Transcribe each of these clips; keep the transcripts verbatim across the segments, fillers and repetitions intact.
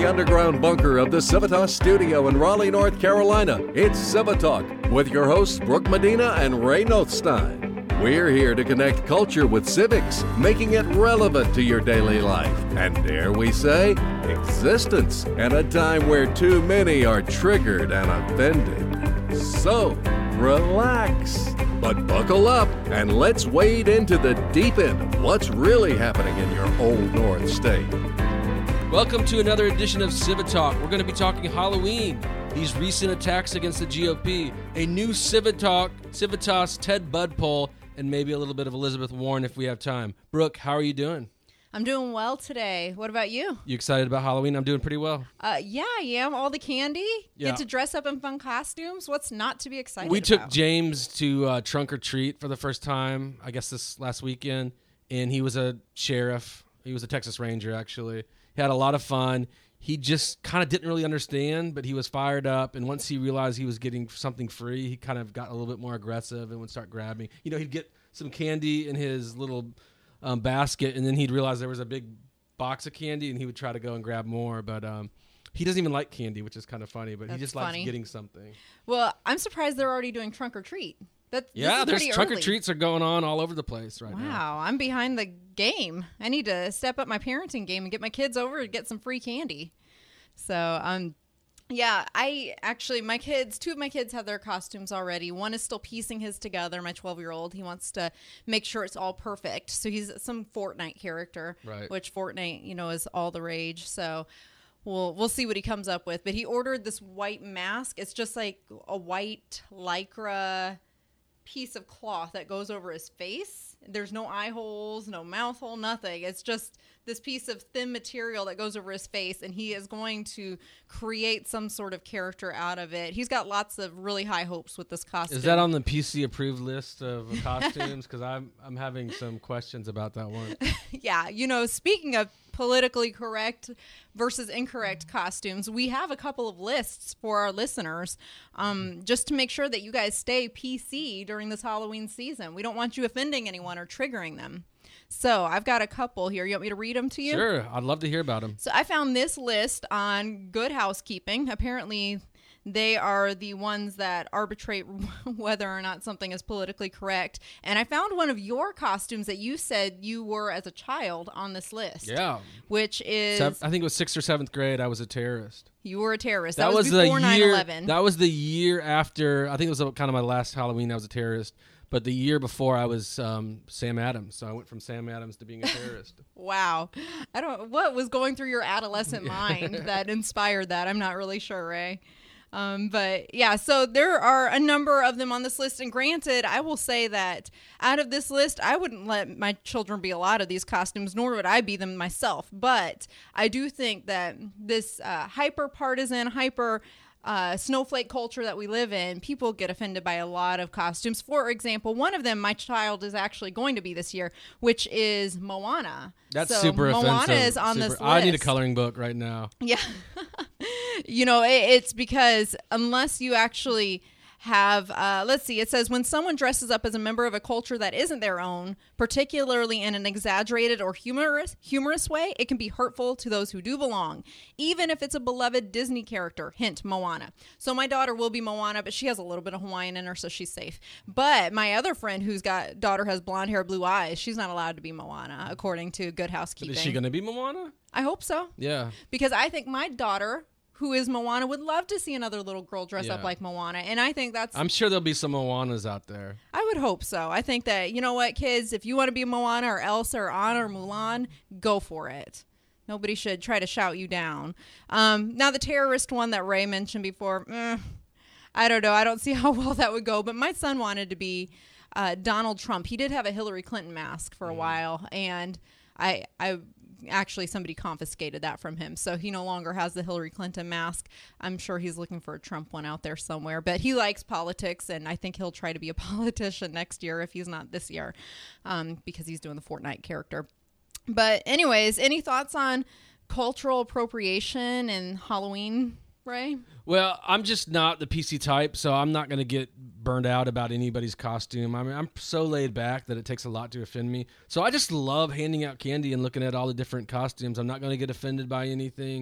underground bunker of the Civitas studio in Raleigh, North Carolina, it's Civitalk with your hosts Brooke Medina and Ray Nothstein. We're here to connect culture with civics, making it relevant to your daily life. And dare we say, existence, at a time where too many are triggered and offended. So, relax, but buckle up and let's wade into the deep end of what's really happening in your old North State. Welcome to another edition of Civitalk. We're going to be talking Halloween, these recent attacks against the G O P, a new Civitalk, Civitas Ted Budd poll, and maybe a little bit of Elizabeth Warren if we have time. Brooke, how are you doing? I'm doing well today. What about you? You excited about Halloween? I'm doing pretty well. Uh, yeah, I am. All the candy. Yeah. Get to dress up in fun costumes. What's not to be excited We about? took James to uh, Trunk or Treat for the first time, I guess this last weekend, and he was a sheriff. He was a Texas Ranger, actually. He had a lot of fun. He just kind of didn't really understand, but he was fired up, and once he realized he was getting something free, he kind of got a little bit more aggressive and would start grabbing. You know, he'd get some candy in his little um, basket, and then he'd realize there was a big box of candy, and he would try to go and grab more, but um, he doesn't even like candy, which is kind of funny, but That's he just funny. likes getting something. Well, I'm surprised they're already doing Trunk or Treat. That, Yeah, this there's is Trunk or early. Treats are going on all over the place right now. Wow, I'm behind the game. I need to step up my parenting game and get my kids over and get some free candy. So, um, yeah, I actually, my kids, two of my kids have their costumes already. One is still piecing his together, my twelve-year-old. He wants to make sure it's all perfect. So he's some Fortnite character, Right. which Fortnite, you know, is all the rage. So we'll we'll see what he comes up with. But he ordered this white mask. It's just like a white Lycra piece of cloth that goes over his face. There's no eye holes, no mouth hole, nothing. It's just this piece of thin material that goes over his face, and he is going to create some sort of character out of it. He's got lots of really high hopes with this costume. Is that on the P C approved list of costumes? Because I'm I'm having some questions about that one. Yeah, you know, speaking of politically correct versus incorrect costumes, we have a couple of lists for our listeners, um, just to make sure that you guys stay P C during this Halloween season. We don't want you offending anyone or triggering them. So I've got a couple here. You want me to read them to you? Sure, I'd love to hear about them. So I found this list on Good Housekeeping. Apparently, they are the ones that arbitrate whether or not something is politically correct. And I found one of your costumes that you said you were as a child on this list. Yeah. Which is, Sev- I think it was sixth or seventh grade. I was a terrorist. you were a terrorist. That, That, was, was before the nine year. eleven. That was the year after. I think it was kind of my last Halloween. I was a terrorist. But the year before, I was um, Sam Adams. So I went from Sam Adams to being a terrorist. Wow. I don't, what was going through your adolescent mind that inspired that? I'm not really sure, Ray. Um, but yeah, so there are a number of them on this list. And granted, I will say that out of this list, I wouldn't let my children be a lot of these costumes, nor would I be them myself. But I do think that this uh, hyper partisan, hyper Uh, snowflake culture that we live in, people get offended by a lot of costumes. For example, one of them my child is actually going to be this year, which is Moana. That's so super Moana offensive. is on Super- this list. I need a coloring book right now. Yeah. You know, it, it's because unless you actually have, uh, let's see, it says when someone dresses up as a member of a culture that isn't their own, particularly in an exaggerated or humorous humorous way, it can be hurtful to those who do belong, even if it's a beloved Disney character, hint Moana. So my daughter will be Moana, but she has a little bit of Hawaiian in her, so she's safe. But my other friend whose got daughter has blonde hair, blue eyes, she's not allowed to be Moana, according to Good Housekeeping. Is she going to be Moana? I hope so. Yeah. Because I think my daughter, who is Moana, would love to see another little girl dress up Yeah. like Moana. And I think that's, I'm sure there'll be some Moanas out there. I would hope so. I think that, you know what, kids, if you want to be Moana or Elsa or Anna or Mulan, go for it. Nobody should try to shout you down. Um, now, the terrorist one that Ray mentioned before, eh, I don't know. I don't see how well that would go. But my son wanted to be uh, Donald Trump. He did have a Hillary Clinton mask for a Mm. while. And I, I actually somebody confiscated that from him, so he no longer has the Hillary Clinton mask. I'm sure he's looking for a Trump one out there somewhere, but he likes politics, and I think he'll try to be a politician next year if he's not this year, um, because he's doing the Fortnite character. But anyways, any thoughts on cultural appropriation and Halloween, Ray? Well, I'm just not the P C type, so I'm not going to get burned out about anybody's costume. I mean, I'm so laid back that it takes a lot to offend me. So I just love handing out candy and looking at all the different costumes. I'm not going to get offended by anything.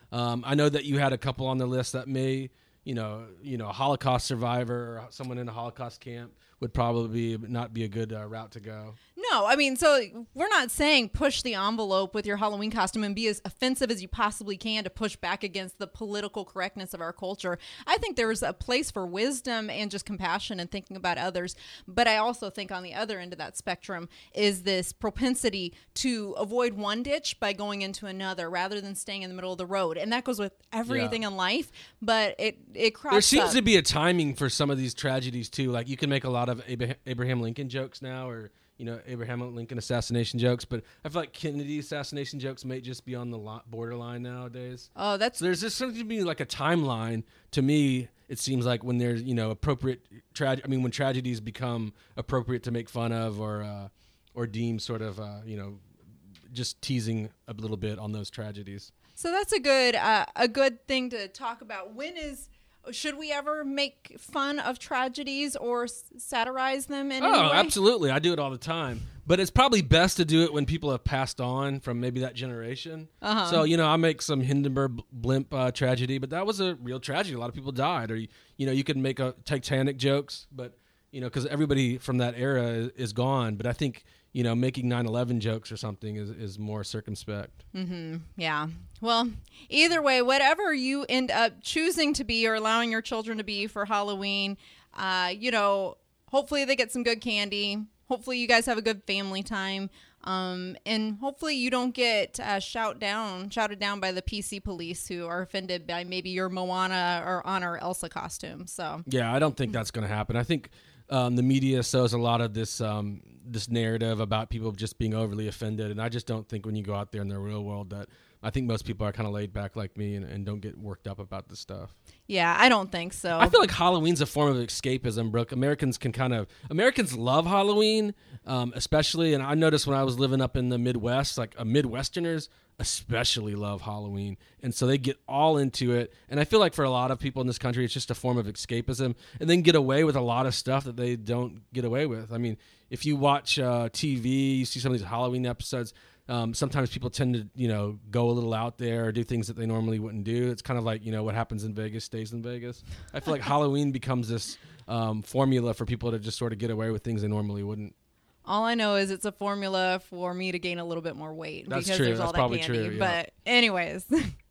Um, I know that you had a couple on the list that may, you know, you know, a Holocaust survivor or someone in a Holocaust camp would probably be, not be a good uh, route to go. No, I mean, so we're not saying push the envelope with your Halloween costume and be as offensive as you possibly can to push back against the political correctness of our culture. I think there's a place for wisdom and just compassion and thinking about others. But I also think on the other end of that spectrum is this propensity to avoid one ditch by going into another rather than staying in the middle of the road. And that goes with everything Yeah. in life, but it, it crops There seems up. to be a timing for some of these tragedies too. Like you can make a lot of Abra- Abraham Lincoln jokes now, or you know, Abraham Lincoln assassination jokes, but I feel like Kennedy assassination jokes may just be on the lo- borderline nowadays. Oh, that's So there's just something to be like a timeline. To me, it seems like when there's, you know, appropriate tragedy. I mean, when tragedies become appropriate to make fun of, or uh, or deem sort of, uh, you know, just teasing a little bit on those tragedies. so that's a good uh, a good thing to talk about. When is should we ever make fun of tragedies or s- satirize them in any Oh, way? absolutely. I do it all the time. But it's probably best to do it when people have passed on from maybe that generation. Uh-huh. So, you know, I make some Hindenburg blimp uh, tragedy, but that was a real tragedy. A lot of people died. Or, you, you know, you could make a Titanic jokes, but, you know, because everybody from that era is, is gone. But I think, you know, making nine eleven jokes or something is, is more circumspect. Mm-hmm. Yeah. Well, either way, whatever you end up choosing to be or allowing your children to be for Halloween, uh, you know, hopefully they get some good candy. Hopefully you guys have a good family time. Um, and hopefully you don't get uh, shout down, shouted down by the P C police who are offended by maybe your Moana or Anna or Elsa costume. So Yeah, I don't think that's going to happen. I think um, the media sows a lot of this um, this narrative about people just being overly offended, and I just don't think when you go out there in the real world that I think most people are kind of laid back like me and, and don't get worked up about this stuff. yeah, I don't think so. I feel like Halloween's a form of escapism, Brooke. Americans can kind of Americans love Halloween, um, especially, and I noticed when I was living up in the Midwest, like uh, Midwesterners especially love Halloween, and so they get all into it. And I feel like for a lot of people in this country, it's just a form of escapism, and then get away with a lot of stuff that they don't get away with. I mean, if you watch uh, T V, you see some of these Halloween episodes. Um, sometimes people tend to, you know, go a little out there or do things that they normally wouldn't do. It's kind of like, you know, what happens in Vegas stays in Vegas. I feel like Halloween becomes this um, formula for people to just sort of get away with things they normally wouldn't. All I know is it's a formula for me to gain a little bit more weight That's because true. there's That's all that probably candy. true, yeah. But anyways,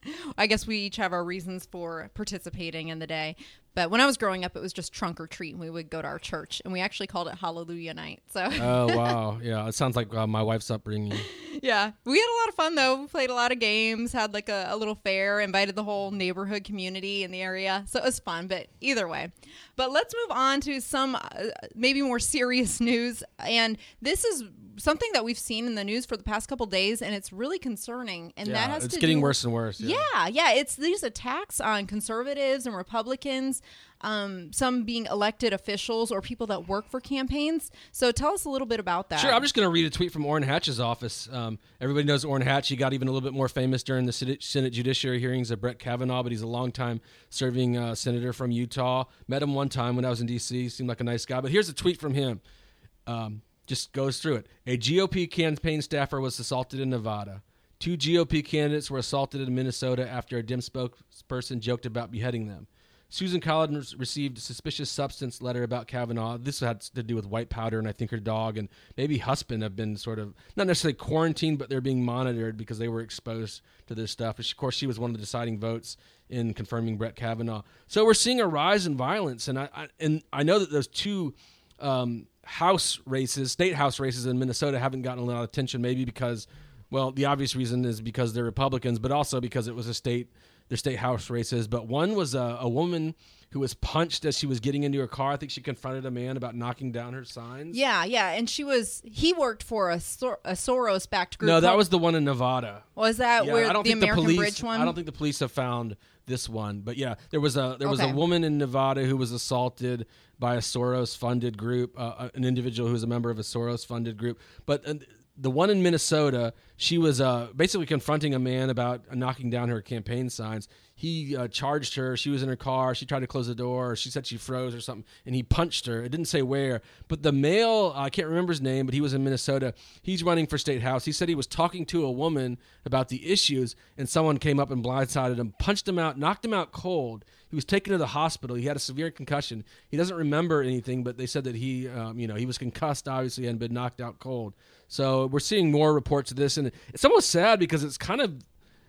I guess we each have our reasons for participating in the day. But when I was growing up, it was just trunk or treat. And we would go to our church, and we actually called it Hallelujah Night. So Oh, wow. Yeah, it sounds like uh, my wife's upbringing. yeah, we had a lot of fun though. We played a lot of games, had like a, a little fair, invited the whole neighborhood community in the area. So it was fun, but either way. But let's move on to some uh, maybe more serious news. And this is something that we've seen in the news for the past couple days, and it's really concerning. And Yeah, that has it's to getting do worse and worse. Yeah. Yeah, yeah. It's these attacks on conservatives and Republicans, um, some being elected officials or people that work for campaigns. So tell us a little bit about that. Sure, I'm just going to read a tweet from Orrin Hatch's office. Um, everybody knows Orrin Hatch. He got even a little bit more famous during the Senate, Senate Judiciary hearings of Brett Kavanaugh, but he's a longtime serving uh, senator from Utah. Met him one time when I was in D C Seemed like a nice guy. But here's a tweet from him. Um, just goes through it. A G O P campaign staffer was assaulted in Nevada. Two G O P candidates were assaulted in Minnesota after a Dem spokesperson joked about beheading them. Susan Collins received a suspicious substance letter about Kavanaugh. This had to do with white powder, and I think her dog and maybe husband have been sort of, not necessarily quarantined, but they're being monitored because they were exposed to this stuff. Of course, she was one of the deciding votes in confirming Brett Kavanaugh. So we're seeing a rise in violence, and I, I and I know that those two um, House races, state House races in Minnesota haven't gotten a lot of attention, maybe because, well, the obvious reason is because they're Republicans, but also because it was a state, their state House races. But one was a, a woman who was punched as she was getting into her car. I think she confronted a man about knocking down her signs. Yeah, yeah. And she was, he worked for a, Sor- a Soros-backed group. No, that called- was the one in Nevada. Was that Yeah, where I don't the think American the police, Bridge one? I don't think the police have found this one, but yeah, there was a there was Okay. a woman in Nevada who was assaulted by a Soros-funded group, uh, an individual who was a member of a Soros-funded group. But uh, the one in Minnesota, she was uh, basically confronting a man about knocking down her campaign signs. he uh, charged her. She was in her car. She tried to close the door. Or she said she froze or something, and he punched her. It didn't say where. But the male, I can't remember his name, but he was in Minnesota. He's running for state house. He said he was talking to a woman about the issues, and someone came up and blindsided him, punched him out, knocked him out cold. He was taken to the hospital. He had a severe concussion. He doesn't remember anything, but they said that he, um, you know, he was concussed, obviously, and been knocked out cold. So we're seeing more reports of this, and it's almost sad because it's kind of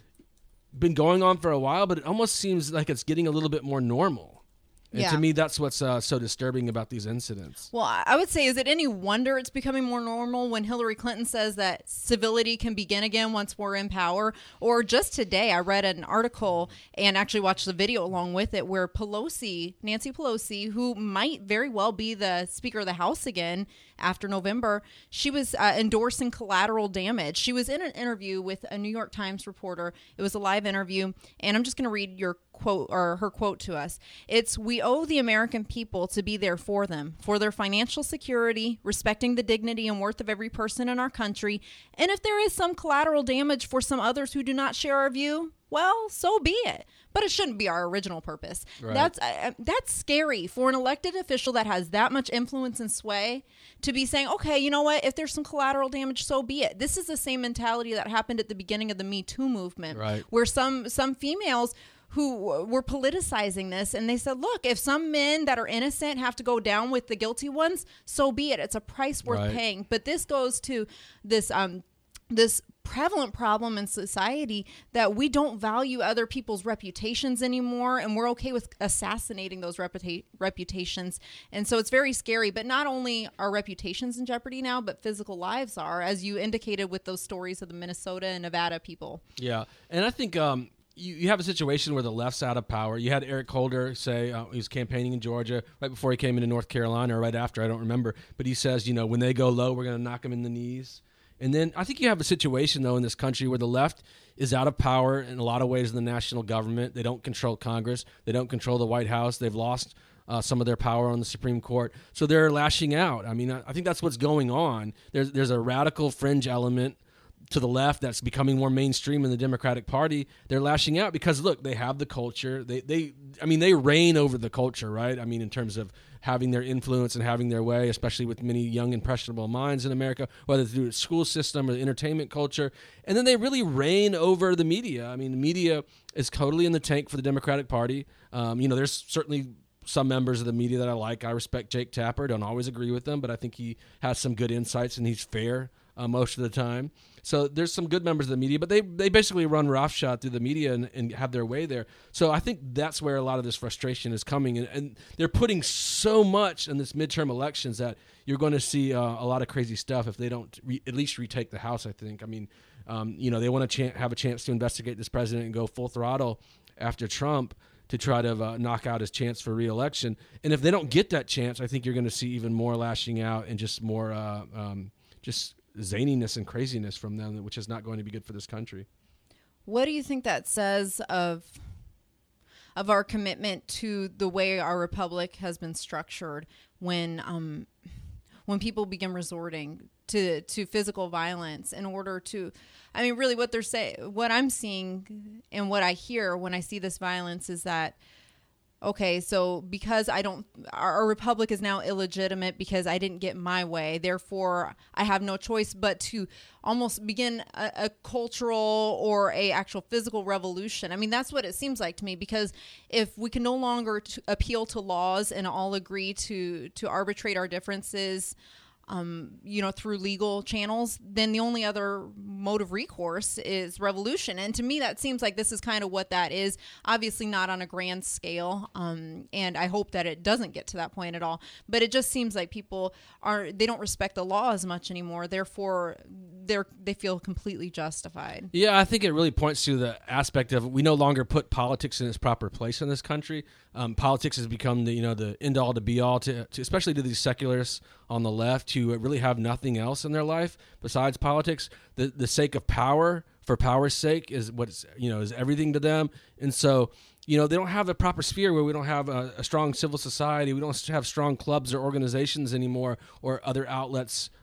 been going on for a while, but it almost seems like it's getting a little bit more normal. And yeah. to me, that's what's uh, so disturbing about these incidents. Well, I would say, is it any wonder it's becoming more normal when Hillary Clinton says that civility can begin again once we're in power? Or just today, I read an article and actually watched the video along with it where Pelosi, Nancy Pelosi, who might very well be the Speaker of the House again after November, she was uh, endorsing collateral damage. She was in an interview with a New York Times reporter. It was a live interview, and I'm just going to read your quote or her quote to us. It's, "We owe the American people to be there for them, for their financial security, respecting the dignity and worth of every person in our country. And if there is some collateral damage for some others who do not share our view, well, so be it. But it shouldn't be our original purpose." Right. That's uh, that's scary for an elected official that has that much influence and sway to be saying, okay, you know what? If there's some collateral damage, so be it. This is the same mentality that happened at the beginning of the Me Too movement, right, where some some females who were politicizing this, and they said, look, if some men that are innocent have to go down with the guilty ones, so be it. It's a price worth right. paying. But this goes to this um this prevalent problem in society that we don't value other people's reputations anymore, and we're okay with assassinating those reputa- reputations. And so it's very scary. But not only are reputations in jeopardy now, but physical lives are, as you indicated with those stories of the Minnesota and Nevada people. Yeah, and I think um, you, you have a situation where the left's out of power. You had Eric Holder say uh, he was campaigning in Georgia right before he came into North Carolina, or right after, I don't remember. But he says, you know, when they go low, we're going to knock them in the knees. And then I think you have a situation, though, in this country where the left is out of power in a lot of ways in the national government. They don't control Congress. They don't control the White House. They've lost uh, some of their power on the Supreme Court. So they're lashing out. I mean, I, I think that's what's going on. There's, there's a radical fringe element to the left that's becoming more mainstream in the Democratic Party. They're lashing out because, look, they have the culture. They, they, I mean, they reign over the culture, right? I mean, in terms of having their influence and having their way, especially with many young, impressionable minds in America, whether through the school system or the entertainment culture. And then they really reign over the media. I mean, the media is totally in the tank for the Democratic Party. Um, you know, there's certainly some members of the media that I like. I respect Jake Tapper. Don't always agree with them, but I think he has some good insights and he's fair uh, most of the time. So there's some good members of the media, but they they basically run roughshod through the media and, and have their way there. So I think that's where a lot of this frustration is coming. And, and they're putting so much in this midterm elections that you're going to see uh, a lot of crazy stuff if they don't re- at least retake the House, I think. I mean, um, you know, they want to ch- have a chance to investigate this president and go full throttle after Trump to try to uh, knock out his chance for re-election. And if they don't get that chance, I think you're going to see even more lashing out and just more uh, um, just zaniness and craziness from them, which is not going to be good for this country. What do you think that says of of our commitment to the way our republic has been structured when um, when people begin resorting to to physical violence in order to, I mean, really what they're saying, what I'm seeing and what I hear when I see this violence is that, okay, so because I don't, our, our republic is now illegitimate because I didn't get my way. Therefore, I have no choice but to almost begin a, a cultural or a actual physical revolution. I mean, that's what it seems like to me, because if we can no longer t- appeal to laws and all agree to, to arbitrate our differences, Um, you know, through legal channels, then the only other mode of recourse is revolution. And to me, that seems like this is kind of what that is. Obviously not on a grand scale. Um, and I hope that it doesn't get to that point at all. But it just seems like people are, they don't respect the law as much anymore. Therefore, they're, they feel completely justified. Yeah, I think it really points to the aspect of we no longer put politics in its proper place in this country. Um, politics has become the, you know, the end all to be all to, to especially to these secularists on the left who really have nothing else in their life besides politics. The the sake of power for power's sake is what's, you know, is everything to them. And so, you know, they don't have a proper sphere where we don't have a, a strong civil society. We don't have strong clubs or organizations anymore or other outlets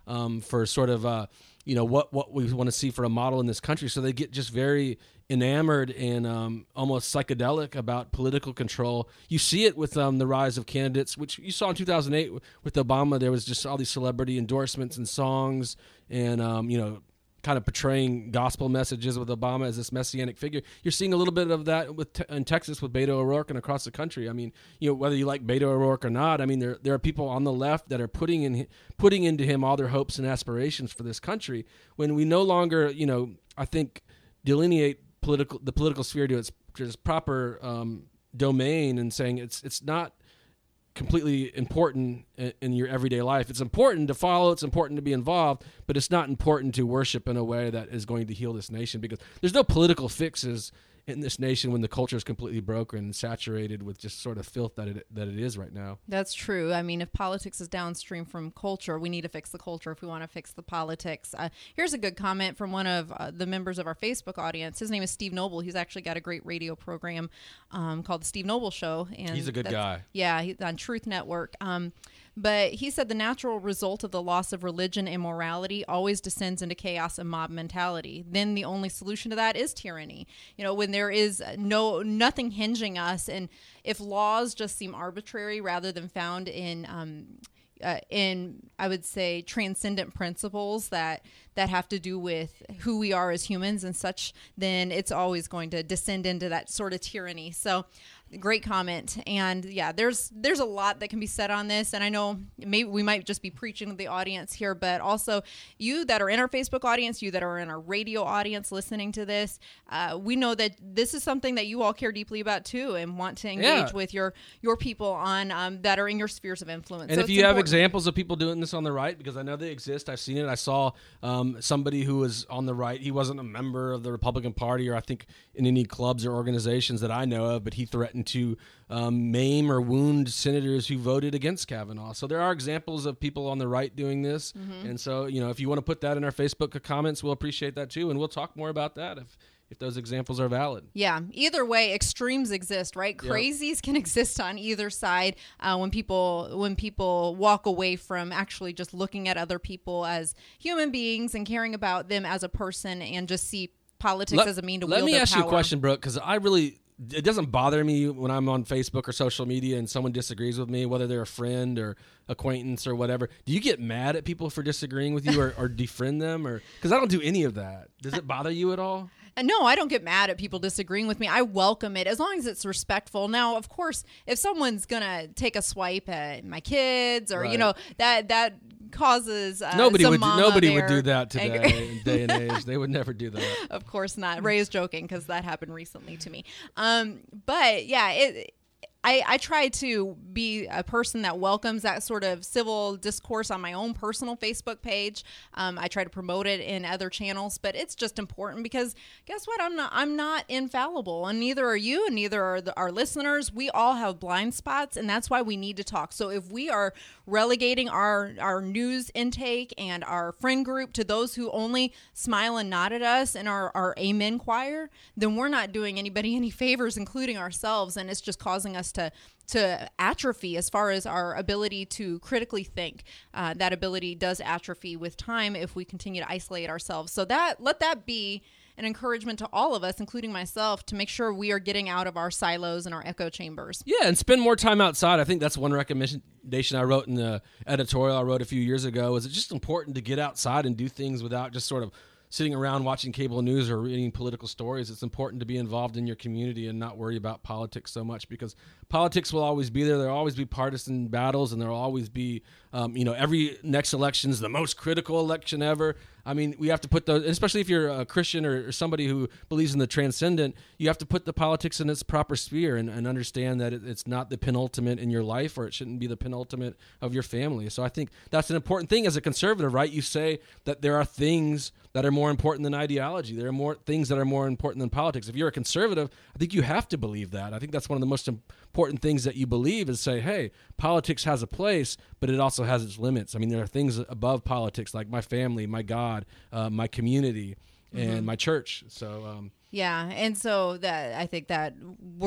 um, for sort of, uh, you know, what, what we want to see for a model in this country. So they get just very enamored and um, almost psychedelic about political control. You see it with um, the rise of candidates, which you saw in two thousand eight with Obama. There was just all these celebrity endorsements and songs and, um, you know, kind of portraying gospel messages with Obama as this messianic figure. You're seeing a little bit of that with te- in Texas with Beto O'Rourke and across the country. I mean, you know, whether you like Beto O'Rourke or not, I mean, there there are people on the left that are putting in putting into him all their hopes and aspirations for this country. When we no longer, you know, I think delineate political the political sphere to its, to its proper um, domain and saying it's it's not completely important in, in your everyday life. It's important to follow, it's important to be involved, but it's not important to worship in a way that is going to heal this nation, because there's no political fixes in this nation when the culture is completely broken and saturated with just sort of filth that it that it is right now. That's true. I mean, if politics is downstream from culture, we need to fix the culture if we want to fix the politics. Uh, here's a good comment from one of uh, the members of our Facebook audience. His name is Steve Noble. He's actually got a great radio program um, called The Steve Noble Show. And he's a good guy. Yeah, he's on Truth Network. Um, But he said the natural result of the loss of religion and morality always descends into chaos and mob mentality. Then the only solution to that is tyranny. You know, when there is no nothing hinging us, and if laws just seem arbitrary rather than found in um, uh, in I would say transcendent principles that that have to do with who we are as humans and such, then it's always going to descend into that sort of tyranny. So. Great comment. And yeah, there's there's a lot that can be said on this. And I know maybe we might just be preaching to the audience here, but also you that are in our Facebook audience, you that are in our radio audience listening to this, uh, we know that this is something that you all care deeply about too and want to engage Yeah. with your your people on um, that are in your spheres of influence. And So if it's you have important. examples of people doing this on the right, because I know they exist, I've seen it. I saw um, somebody who was on the right. He wasn't a member of the Republican Party or I think in any clubs or organizations that I know of, but he threatened to um, maim or wound senators who voted against Kavanaugh. So there are examples of people on the right doing this. Mm-hmm. And so, you know, if you want to put that in our Facebook comments, we'll appreciate that too. And we'll talk more about that if if those examples are valid. Yeah. Either way, extremes exist, right? Yep. Crazies can exist on either side. Uh, when people when people walk away from actually just looking at other people as human beings and caring about them as a person and just see politics Let, as a mean to let wield me their ask power. you a question, Brooke, because I really, it doesn't bother me when I'm on Facebook or social media and someone disagrees with me, whether they're a friend or acquaintance or whatever. Do you get mad at people for disagreeing with you or, or defriend them? Or because I don't do any of that. Does it bother you at all? And no, I don't get mad at people disagreeing with me. I welcome it as long as it's respectful. Now, of course, if someone's gonna take a swipe at my kids, or Right. you know that that causes uh, Nobody some would. Do, mama nobody would bear do that anger. today, in day and age. They would never do that. Of course not. Ray is joking because that happened recently to me. Um, but yeah, it. I, I try to be a person that welcomes that sort of civil discourse on my own personal Facebook page. Um, I try to promote it in other channels, but it's just important because guess what? I'm not I'm not infallible, and neither are you, and neither are the, our listeners. We all have blind spots, and that's why we need to talk. So if we are relegating our our news intake and our friend group to those who only smile and nod at us and our our amen choir, then we're not doing anybody any favors, including ourselves, and it's just causing us to to atrophy as far as our ability to critically think. Uh, that ability does atrophy with time if we continue to isolate ourselves. So that let that be an encouragement to all of us, including myself, to make sure we are getting out of our silos and our echo chambers. Yeah, and spend more time outside. I think that's one recommendation I wrote in the editorial I wrote a few years ago. Is it's just important to get outside and do things without just sort of sitting around watching cable news or reading political stories. It's important to be involved in your community and not worry about politics so much, because politics will always be there. There'll always be partisan battles, and there'll always be, um, you know, every next election is the most critical election ever. I mean, we have to put those, especially if you're a Christian or, or somebody who believes in the transcendent, you have to put the politics in its proper sphere and, and understand that it, it's not the penultimate in your life, or it shouldn't be the penultimate of your family. So I think that's an important thing as a conservative, right? You say that there are things that are more important than ideology. There are more things that are more important than politics. If you're a conservative, I think you have to believe that. I think that's one of the most important things that you believe is say, hey, politics has a place, but it also has its limits. I mean, there are things above politics, like my family, my God, uh, my community, and mm-hmm. my church. So, um, yeah, and so that I think that we're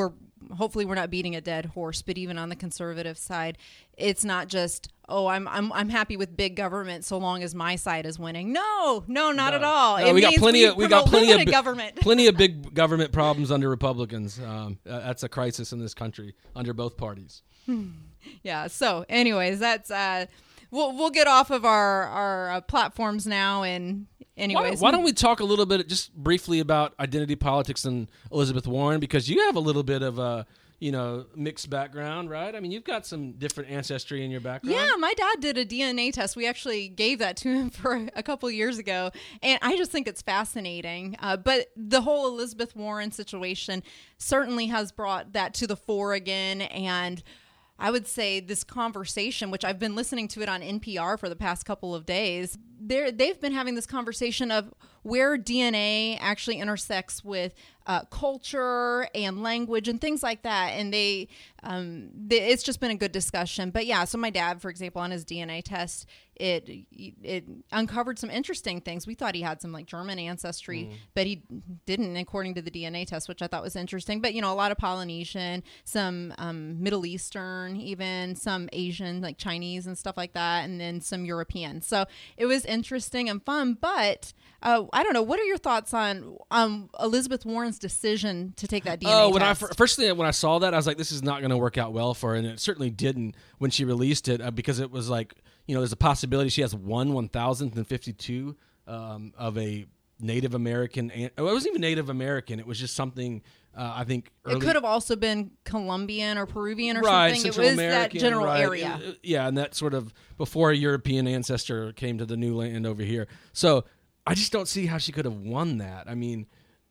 hopefully we're not beating a dead horse, but even on the conservative side, it's not just, oh, I'm I'm I'm happy with big government so long as my side is winning. No, no, not No. at all. No, it we got means plenty we of we got promote plenty of limited bi- government. plenty of big government problems under Republicans. Um, uh, that's a crisis in this country under both parties. Yeah. So, anyways, that's uh, we'll we'll get off of our our uh, platforms now. And Why, anyways, why don't we talk a little bit, just briefly, about identity politics and Elizabeth Warren, because you have a little bit of a you know mixed background, right? I mean, you've got some different ancestry in your background. Yeah, my dad did a D N A test. We actually gave that to him for a couple years ago, and I just think it's fascinating. Uh, but the whole Elizabeth Warren situation certainly has brought that to the fore again, and I would say this conversation, which I've been listening to it on N P R for the past couple of days, they're, they've been having this conversation of where D N A actually intersects with uh, culture and language and things like that. And they, um, they, it's just been a good discussion. But yeah, so my dad, for example, on his D N A test, it it uncovered some interesting things. We thought he had some like German ancestry, mm. but he didn't, according to the D N A test, which I thought was interesting. But, you know, a lot of Polynesian, some um, Middle Eastern, even some Asian, like Chinese and stuff like that, and then some European. So it was interesting and fun. But uh, I don't know. What are your thoughts on um, Elizabeth Warren's decision to take that D N A oh, when test? I first thing when I saw that, I was like, this is not going to work out well for her, and it certainly didn't when she released it uh, because it was like, you know, there's a possibility she has one one thousandth and fifty-two um, of a Native American. An- it wasn't even Native American. It was just something. Uh, I think early- it could have also been Colombian or Peruvian or right, something. Central It was American, that general right. area. Uh, yeah, and that sort of before a European ancestor came to the new land over here. So I just don't see how she could have won that. I mean,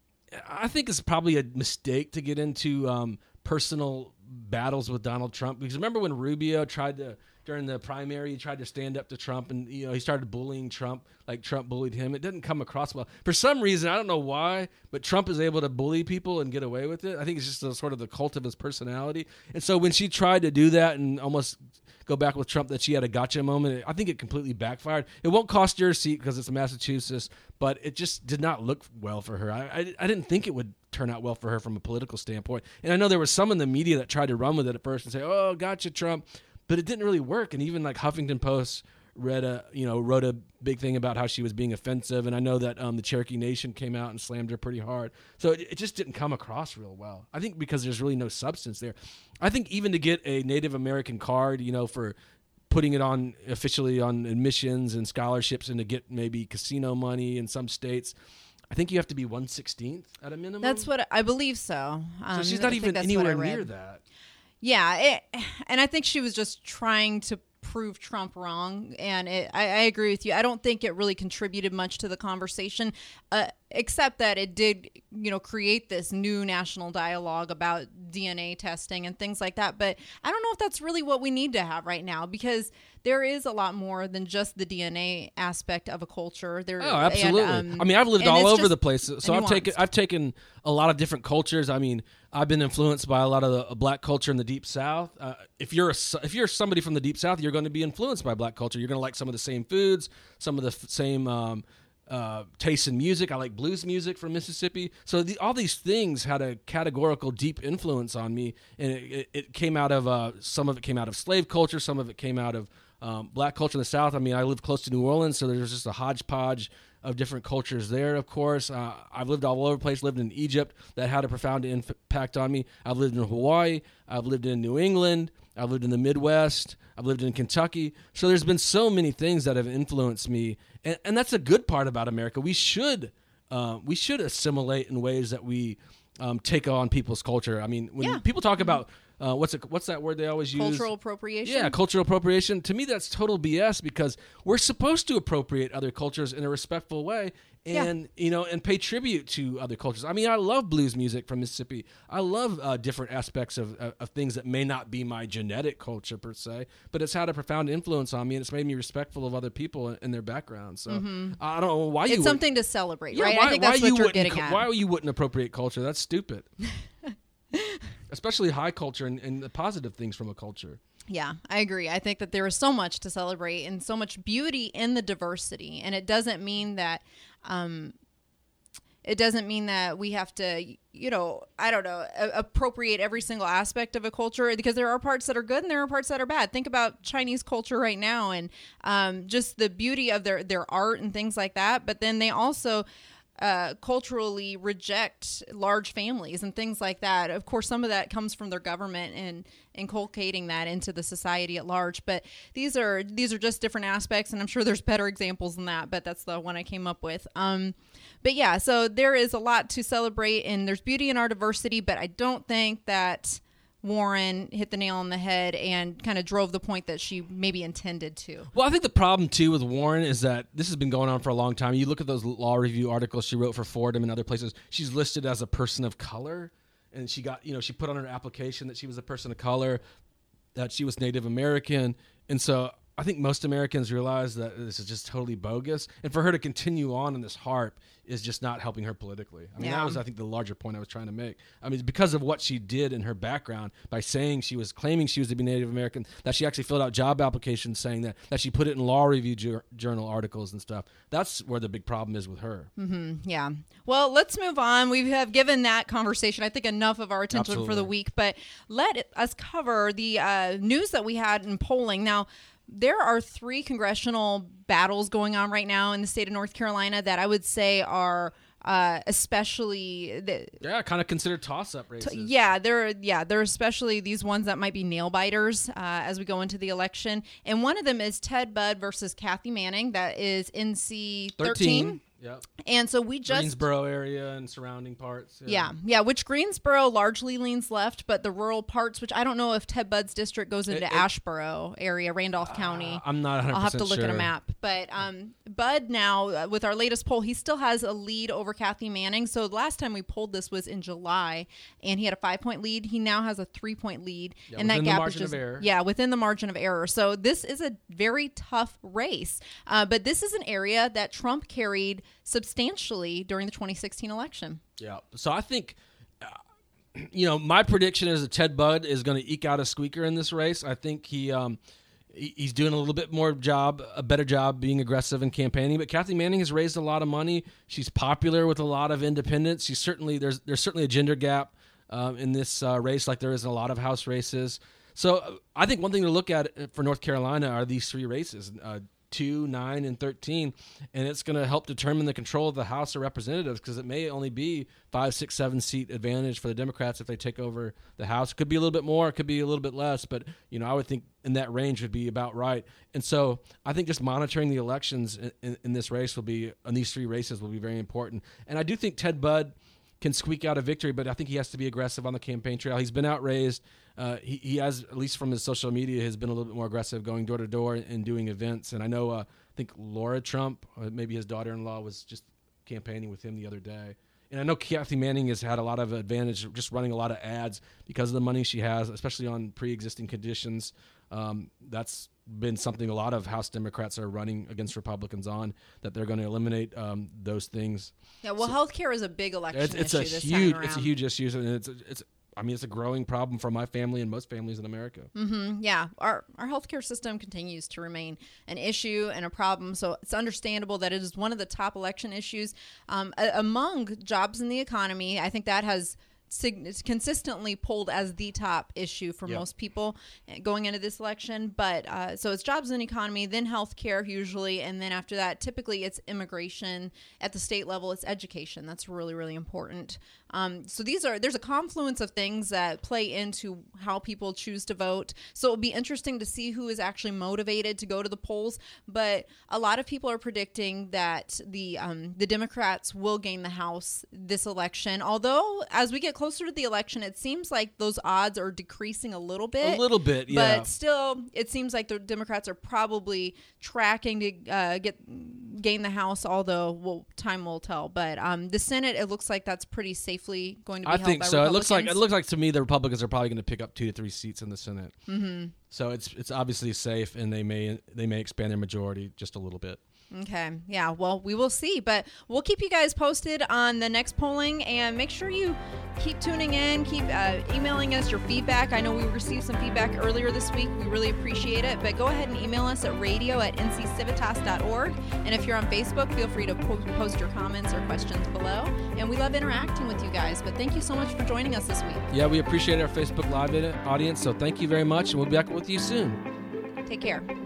I think it's probably a mistake to get into um, personal battles with Donald Trump, because remember when Rubio tried to, during the primary, he tried to stand up to Trump, and you know he started bullying Trump like Trump bullied him. It didn't come across well. For some reason, I don't know why, but Trump is able to bully people and get away with it. I think it's just a, sort of the cult of his personality. And so when she tried to do that and almost go back with Trump, that she had a gotcha moment, I think it completely backfired. It won't cost her a seat because it's Massachusetts, but it just did not look well for her. I, I, I didn't think it would turn out well for her from a political standpoint. And I know there was some in the media that tried to run with it at first and say, oh, gotcha, Trump. But it didn't really work. And even like Huffington Post read a, you know, wrote a big thing about how she was being offensive. And I know that um, the Cherokee Nation came out and slammed her pretty hard. So it, it just didn't come across real well. I think because there's really no substance there. I think even to get a Native American card, you know, for putting it on officially on admissions and scholarships and to get maybe casino money in some states, I think you have to be one sixteenth at a minimum. That's what I believe so. Um, so she's not I even think that's what I anywhere read. near that. Yeah, it, and I think she was just trying to prove Trump wrong, and it, I, I agree with you. I don't think it really contributed much to the conversation, uh, except that it did, you know, create this new national dialogue about D N A testing and things like that. But I don't know if that's really what we need to have right now, because there is a lot more than just the D N A aspect of a culture. There, oh, absolutely. And, um, I mean, I've lived and all it's over just the place, so I've taken I've taken a lot of different cultures. I mean, I've been influenced by a lot of the black culture in the Deep South. Uh, if you're a, if you're somebody from the Deep South, you're going to be influenced by black culture. You're going to like some of the same foods, some of the f- same um, uh, tastes in music. I like blues music from Mississippi. So the, all these things had a categorical, deep influence on me, and it, it, it came out of uh, some of it came out of slave culture, some of it came out of um, black culture in the South. I mean, I live close to New Orleans, so there's just a hodgepodge of different cultures there, of course. Uh, I've lived all over the place, lived in Egypt. That had a profound impact on me. I've lived in Hawaii. I've lived in New England. I've lived in the Midwest. I've lived in Kentucky. So there's been so many things that have influenced me. And, and that's a good part about America. We should uh, we should assimilate in ways that we um, take on people's culture. I mean, when yeah. people talk about Uh, what's it, what's that word they always use? Cultural appropriation. Yeah, cultural appropriation. To me, that's total B S, because we're supposed to appropriate other cultures in a respectful way, and yeah. you know, and pay tribute to other cultures. I mean, I love blues music from Mississippi. I love uh, different aspects of, of of things that may not be my genetic culture per se, but it's had a profound influence on me, and it's made me respectful of other people and their backgrounds. So mm-hmm. I don't know why you. It's something to celebrate, yeah, right? Why, I think why that's you what you're wouldn't getting co- at. Why you wouldn't appropriate culture? That's stupid. Especially high culture and, and the positive things from a culture. Yeah, I agree. I think that there is so much to celebrate and so much beauty in the diversity. And it doesn't mean that um, it doesn't mean that we have to, you know, I don't know, a- appropriate every single aspect of a culture, because there are parts that are good and there are parts that are bad. Think about Chinese culture right now and um, just the beauty of their, their art and things like that. But then they also uh, culturally reject large families and things like that. Of course, some of that comes from their government and inculcating that into the society at large. But these are these are just different aspects, and I'm sure there's better examples than that, but that's the one I came up with. Um, but yeah, so there is a lot to celebrate, and there's beauty in our diversity, but I don't think that Warren hit the nail on the head and kind of drove the point that she maybe intended to. Well, I think the problem, too, with Warren is that this has been going on for a long time. You look at those law review articles she wrote for Fordham and other places. She's listed as a person of color, and she got, you know, she put on her application that she was a person of color, that she was Native American. And so I think most Americans realize that this is just totally bogus. And for her to continue on in this harp is just not helping her politically. I mean, Yeah. that was, I think, the larger point I was trying to make. I mean, because of what she did in her background by saying she was claiming she was to be Native American, that she actually filled out job applications saying that, that she put it in law review ju- journal articles and stuff. That's where the big problem is with her. Mm-hmm. Yeah. Well, let's move on. We have given that conversation, I think, enough of our attention Absolutely. for the week, but let it, us cover the uh, news that we had in polling. Now, there are three congressional battles going on right now in the state of North Carolina that I would say are uh, especially the, Yeah, kind of considered toss-up races. T- yeah, there. Yeah, there are especially these ones that might be nail biters uh, as we go into the election. And one of them is Ted Budd versus Kathy Manning. That is N C thirteen. Yep. And so we just Greensboro area and surrounding parts. yeah, yeah. Which Greensboro largely leans left, but the rural parts, which I don't know if Ted Budd's district goes into It- it- Asheboro area, Randolph County. Uh, I'm not one hundred percent I'll have to look sure. at a map. But um, Bud now, uh, with our latest poll, he still has a lead over Kathy Manning. So the last time we polled this was in July, and he had a five-point lead. He now has a three-point lead, Yeah, and that within the gap margin is just of error. yeah within the margin of error. So this is a very tough race. Uh, but this is an area that Trump carried substantially during the twenty sixteen election. Yeah. So I think, uh, you know, my prediction is that Ted Budd is going to eke out a squeaker in this race. I think he, um, he he's doing a little bit more job, a better job being aggressive in campaigning. But Kathy Manning has raised a lot of money. She's popular with a lot of independents. She's certainly there's there's certainly a gender gap um, in this uh, race, like there is in a lot of House races. So uh, I think one thing to look at for North Carolina are these three races. Uh, two, nine, and thirteen, and it's going to help determine the control of the House of Representatives, because it may only be five, six, seven seat advantage for the Democrats if they take over the House. It could be a little bit more, it could be a little bit less, but you know, I would think in that range would be about right. And so I think just monitoring the elections in, in, in this race will be, on these three races, will be very important. And I do think Ted Budd can squeak out a victory, but I think he has to be aggressive on the campaign trail. He's been outraised. Uh, he, he has, at least from his social media, has been a little bit more aggressive, going door to door and doing events. And I know, uh, I think Laura Trump, or maybe his daughter-in-law, was just campaigning with him the other day. And I know Kathy Manning has had a lot of advantage just running a lot of ads because of the money she has, especially on pre-existing conditions. Um, that's been something a lot of House Democrats are running against Republicans on, that they're going to eliminate um, those things. Yeah, well, So- healthcare is a big election It's, it's issue a this huge, time it's a around. huge issue, and it's it's. I mean, it's a growing problem for my family and most families in America. Mm-hmm. Yeah, our our healthcare system continues to remain an issue and a problem. So it's understandable that it is one of the top election issues um, a- among jobs in the economy. I think that has sig- consistently pulled as the top issue for Yep. most people going into this election. But uh, so it's jobs and economy, then healthcare usually, and then after that, typically it's immigration. At the state level, it's education. That's really really important. Um, so these are there's a confluence of things that play into how people choose to vote. So it'll be interesting to see who is actually motivated to go to the polls. But a lot of people are predicting that the um, the Democrats will gain the House this election. Although as we get closer to the election, it seems like those odds are decreasing a little bit. A little bit, yeah. But still, it seems like the Democrats are probably tracking to uh, get gain the House. Although, well, time will tell. But um, the Senate, it looks like that's pretty safely going to be I held think by so. It looks like it Republicans. looks like to me the Republicans are probably going to pick up two to three seats in the Senate. Mm-hmm. So it's it's obviously safe, and they may they may expand their majority just a little bit. Okay. Yeah. Well, we will see, but we'll keep you guys posted on the next polling, and make sure you keep tuning in, keep uh, emailing us your feedback. I know we received some feedback earlier this week. We really appreciate it, but go ahead and email us at radio at n c civitas dot org. And if you're on Facebook, feel free to po- post your comments or questions below. And we love interacting with you guys, but thank you so much for joining us this week. Yeah, we appreciate our Facebook Live audience, so thank you very much, and we'll be back with you soon. Take care.